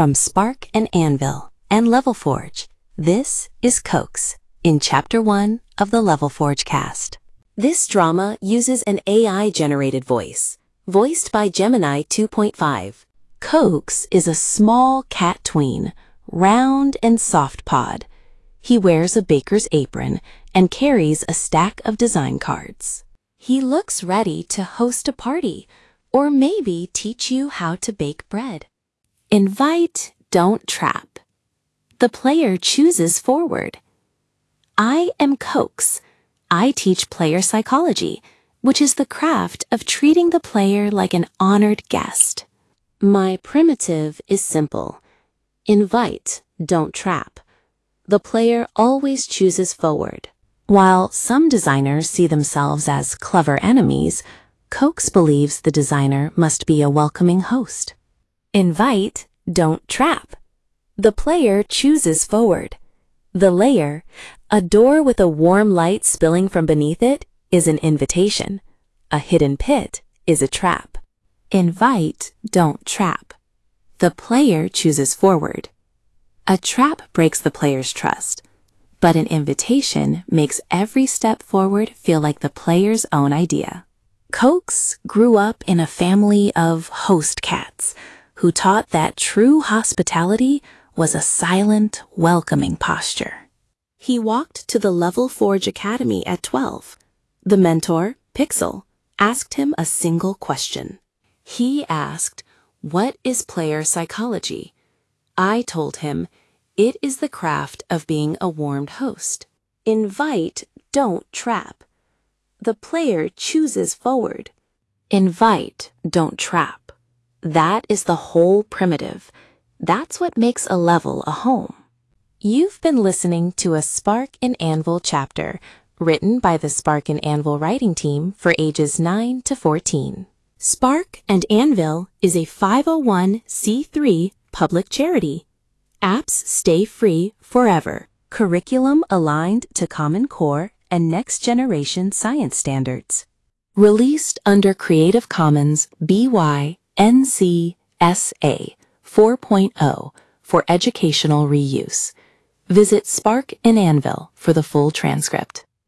From Spark and Anvil and LevelForge, this is Coax in Chapter 1 of the LevelForge cast. This drama uses an AI-generated voice, voiced by Gemini 2.5. Coax is a small cat tween, round and soft-pawed. He wears a baker's apron and carries a stack of design cards. He looks ready to host a party, or maybe teach you how to bake bread. Invite, don't trap. The player chooses forward. I am Coax. I teach player psychology, which is the craft of treating the player like an honored guest. My primitive is simple. Invite, don't trap. The player always chooses forward. While some designers see themselves as clever enemies, Coax believes the designer must be a welcoming host. Invite, don't trap. The player chooses forward. The layer, a door with a warm light spilling from beneath it, is an invitation. A hidden pit is a trap. Invite, don't trap. The player chooses forward. A trap breaks the player's trust, but an invitation makes every step forward feel like the player's own idea. Coax grew up in a family of host cats who taught that true hospitality was a silent, welcoming posture. He walked to the LevelForge Academy at 12. The mentor, Pixel, asked him a single question. He asked, "What is player psychology?" I told him, "It is the craft of being a warmed host. Invite, don't trap. The player chooses forward. Invite, don't trap. That is the whole primitive. That's what makes a level a home." You've been listening to a Spark and Anvil chapter written by the Spark and Anvil writing team for ages 9 to 14. Spark and Anvil is a 501c3 public charity. Apps stay free forever. Curriculum aligned to Common Core and next-generation science standards. Released under Creative Commons BY-NC SA 4.0 for educational reuse. Visit Spark and Anvil for the full transcript.